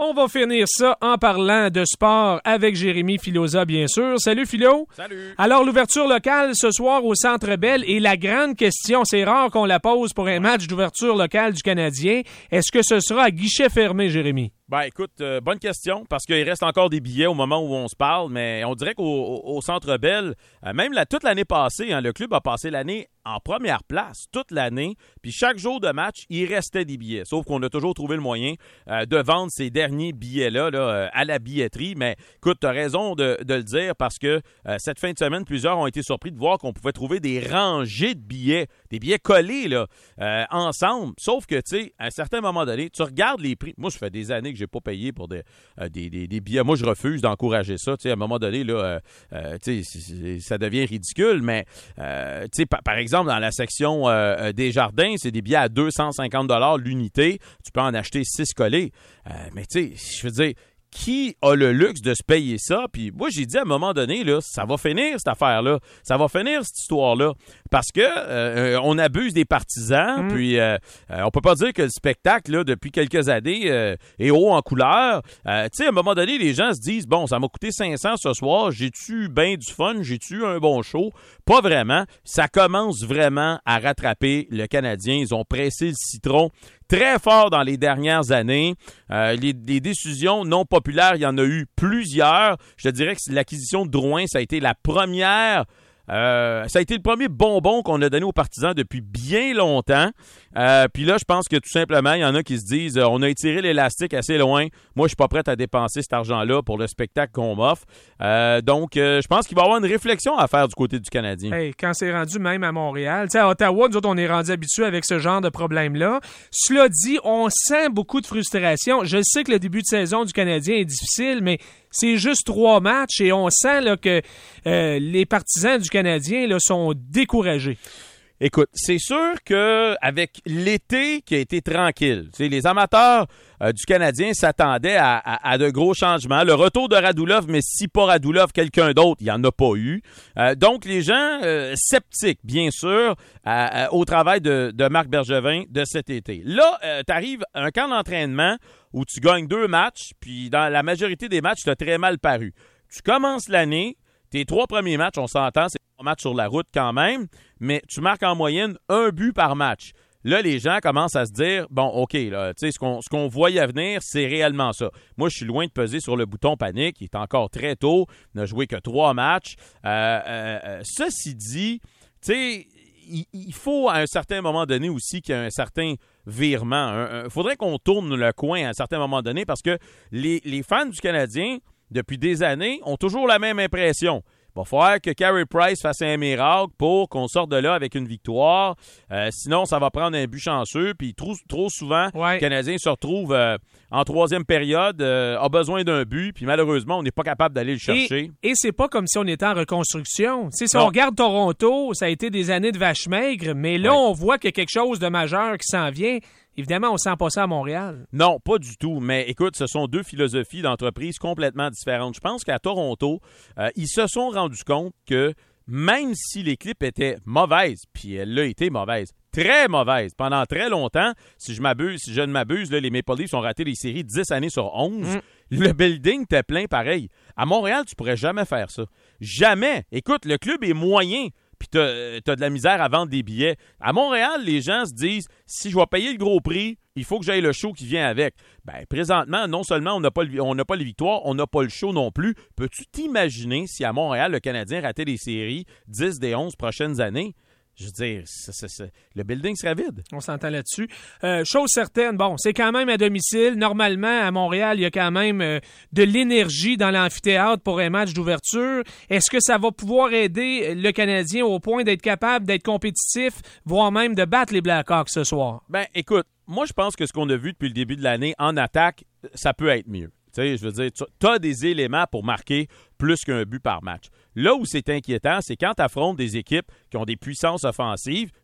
On va finir ça en parlant de sport avec Jérémy Filosa, bien sûr. Salut, Philo. Salut. Alors, l'ouverture locale ce soir au Centre Bell et la grande question, c'est rare qu'on la pose pour un match d'ouverture locale du Canadien. Est-ce que ce sera à guichet fermé, Jérémy? Ben écoute, bonne question, parce qu'il reste encore des billets au moment où on se parle, mais on dirait qu'au Centre Bell, même toute l'année passée, le club a passé l'année en première place, toute l'année, puis chaque jour de match, il restait des billets, sauf qu'on a toujours trouvé le moyen de vendre ces derniers billets-là à la billetterie, mais écoute, tu as raison de le dire, parce que cette fin de semaine, plusieurs ont été surpris de voir qu'on pouvait trouver des rangées de billets, des billets collés là, ensemble, sauf que, tu sais, à un certain moment donné, tu regardes les prix, moi, ça fait des années que j'ai pas payé pour des billets. Moi, je refuse d'encourager ça. Tu sais, à un moment donné, là, ça devient ridicule, mais tu sais, par exemple, dans la section des jardins, c'est des billets à 250 $ l'unité. Tu peux en acheter 6 collés. Mais tu sais, je veux dire, qui a le luxe de se payer ça? Puis moi, j'ai dit à un moment donné, là, ça va finir cette affaire-là. Ça va finir cette histoire-là. Parce que on abuse des partisans, puis on peut pas dire que le spectacle, là, depuis quelques années, est haut en couleur. Tu sais, à un moment donné, les gens se disent, bon, ça m'a coûté 500 ce soir, j'ai-tu bien du fun, j'ai-tu un bon show? Pas vraiment. Ça commence vraiment à rattraper le Canadien. Ils ont pressé le citron très fort dans les dernières années. Les décisions non populaires, il y en a eu plusieurs. Je te dirais que l'acquisition de Drouin, ça a été la première. Ça a été le premier bonbon qu'on a donné aux partisans depuis bien longtemps. Puis là, je pense que tout simplement, il y en a qui se disent on a étiré l'élastique assez loin. Moi, je suis pas prêt à dépenser cet argent-là pour le spectacle qu'on m'offre. Donc, je pense qu'il va y avoir une réflexion à faire du côté du Canadien. Hey, quand c'est rendu même à Montréal, tu sais, à Ottawa, nous autres, on est rendu habitués avec ce genre de problème-là. Cela dit, on sent beaucoup de frustration. Je sais que le début de saison du Canadien est difficile, mais c'est juste 3 matchs et on sent là, que les partisans du Canadien là, sont découragés. Écoute, c'est sûr qu'avec l'été qui a été tranquille, les amateurs du Canadien s'attendaient à de gros changements. Le retour de Radulov, mais si pas Radulov, quelqu'un d'autre, il n'y en a pas eu. Donc, les gens sceptiques, bien sûr, au travail de Marc Bergevin de cet été. Là, tu arrives à un camp d'entraînement où tu gagnes 2 matchs, puis dans la majorité des matchs, tu as très mal paru. Tu commences l'année, tes 3 premiers matchs, on s'entend, c'est 3 matchs sur la route quand même, mais tu marques en moyenne 1 but par match. Là, les gens commencent à se dire, bon, OK, là, tu sais, ce qu'on voyait venir, c'est réellement ça. Moi, je suis loin de peser sur le bouton panique. Il est encore très tôt. Il n'a joué que 3 matchs. Ceci dit, tu sais, il faut à un certain moment donné aussi qu'il y ait un certain virement. Il faudrait qu'on tourne le coin à un certain moment donné parce que les fans du Canadien, depuis des années, ont toujours la même impression. Il va falloir que Carey Price fasse un miracle pour qu'on sorte de là avec une victoire. Sinon, ça va prendre un but chanceux. Puis trop souvent, le Canadien se retrouve en 3e période, a besoin d'un but. Puis malheureusement, on n'est pas capable d'aller le chercher. Et c'est pas comme si on était en reconstruction. T'sais, si on regarde Toronto, ça a été des années de vache maigre. Mais là, on voit qu'il y a quelque chose de majeur qui s'en vient. Évidemment, on ne sent pas ça à Montréal. Non, pas du tout. Mais écoute, ce sont 2 philosophies d'entreprise complètement différentes. Je pense qu'à Toronto, ils se sont rendus compte que même si l'équipe était mauvaise, puis elle a été mauvaise, très mauvaise, pendant très longtemps, si je ne m'abuse, là, les Maple Leafs ont raté les séries 10 années sur 11. Le building était plein pareil. À Montréal, tu pourrais jamais faire ça. Jamais. Écoute, le club est moyen. Puis t'as de la misère à vendre des billets. À Montréal, les gens se disent, si je vais payer le gros prix, il faut que j'aille le show qui vient avec. Ben présentement, non seulement on n'a pas les victoires, on n'a pas le show non plus. Peux-tu t'imaginer si à Montréal, le Canadien ratait les séries 10 des 11 prochaines années? Je veux dire, le building serait vide. On s'entend là-dessus. Chose certaine, bon, c'est quand même à domicile. Normalement, à Montréal, il y a quand même de l'énergie dans l'amphithéâtre pour un match d'ouverture. Est-ce que ça va pouvoir aider le Canadien au point d'être capable d'être compétitif, voire même de battre les Blackhawks ce soir? Ben, écoute, moi, je pense que ce qu'on a vu depuis le début de l'année en attaque, ça peut être mieux. Tu sais, je veux dire, tu as des éléments pour marquer plus qu'un but par match. Là où c'est inquiétant, c'est quand tu affrontes des équipes qui ont des puissances offensives,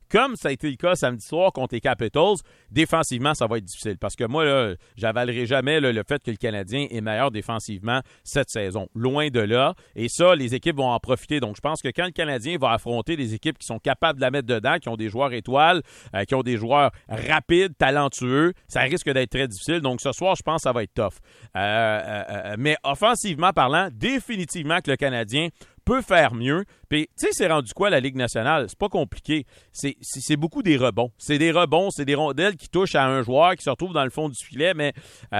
comme ça a été le cas samedi soir contre les Capitals, défensivement, ça va être difficile. Parce que moi, là, j'avalerai jamais le fait que le Canadien est meilleur défensivement cette saison. Loin de là. Et ça, les équipes vont en profiter. Donc, je pense que quand le Canadien va affronter des équipes qui sont capables de la mettre dedans, qui ont des joueurs étoiles, qui ont des joueurs rapides, talentueux, ça risque d'être très difficile. Donc, ce soir, je pense que ça va être tough. Mais offensivement parlant, définitivement que le Canadien peut faire mieux. Puis, tu sais, c'est rendu quoi la Ligue nationale? C'est pas compliqué. C'est beaucoup des rebonds. C'est des rebonds, c'est des rondelles qui touchent à un joueur qui se retrouve dans le fond du filet, mais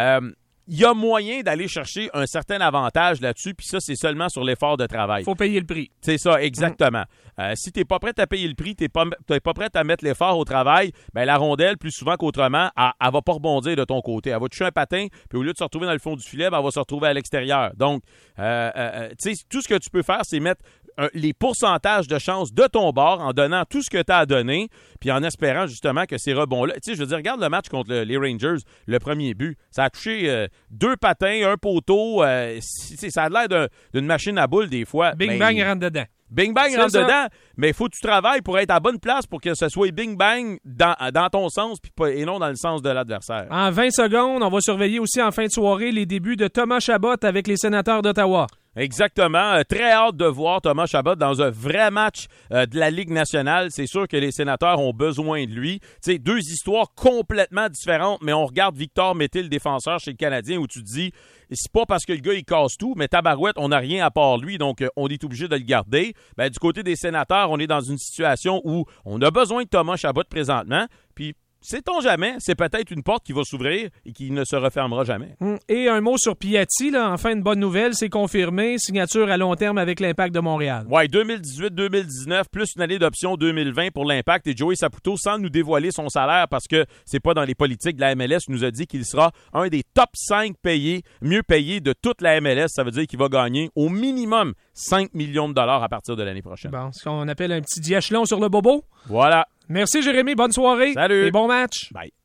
il y a moyen d'aller chercher un certain avantage là-dessus, puis ça, c'est seulement sur l'effort de travail. Faut payer le prix. C'est ça, exactement. Si tu n'es pas prêt à payer le prix, tu n'es pas prêt à mettre l'effort au travail, ben la rondelle, plus souvent qu'autrement, elle va pas rebondir de ton côté. Elle va toucher un patin, puis au lieu de se retrouver dans le fond du filet, ben, elle va se retrouver à l'extérieur. Donc, tu sais, tout ce que tu peux faire, c'est mettre les pourcentages de chance de ton bord en donnant tout ce que tu as à donner, puis en espérant justement que ces rebonds-là... Tu sais, je veux dire, regarde le match contre les Rangers, le premier but. Ça a touché 2 patins, un poteau. Ça a l'air d'une machine à boules des fois. Bing bang, rentre dedans. Bing bang, rentre dedans, mais il faut que tu travailles pour être à la bonne place pour que ce soit bing bang dans ton sens et non dans le sens de l'adversaire. En 20 secondes, on va surveiller aussi en fin de soirée les débuts de Thomas Chabot avec les Sénateurs d'Ottawa. Exactement. Très hâte de voir Thomas Chabot dans un vrai match de la Ligue nationale. C'est sûr que les Sénateurs ont besoin de lui. Tu sais, 2 histoires complètement différentes, mais on regarde Victor Mété, le défenseur chez le Canadien, où tu te dis, c'est pas parce que le gars, il casse tout, mais tabarouette, on n'a rien à part lui, donc on est obligé de le garder. Ben, du côté des Sénateurs, on est dans une situation où on a besoin de Thomas Chabot présentement, puis sait-on jamais, c'est peut-être une porte qui va s'ouvrir et qui ne se refermera jamais. Et un mot sur Piatti, là, enfin une bonne nouvelle, c'est confirmé, signature à long terme avec l'Impact de Montréal. Oui, 2018-2019, plus une année d'option 2020 pour l'Impact. Et Joey Saputo, sans nous dévoiler son salaire, parce que c'est pas dans les politiques de la MLS, nous a dit qu'il sera un des top 5 mieux payés de toute la MLS. Ça veut dire qu'il va gagner au minimum 5 millions de dollars à partir de l'année prochaine. Bon, ce qu'on appelle un petit diachelon sur le bobo. Voilà. Merci Jérémy, bonne soirée. Salut. Et bon match. Bye.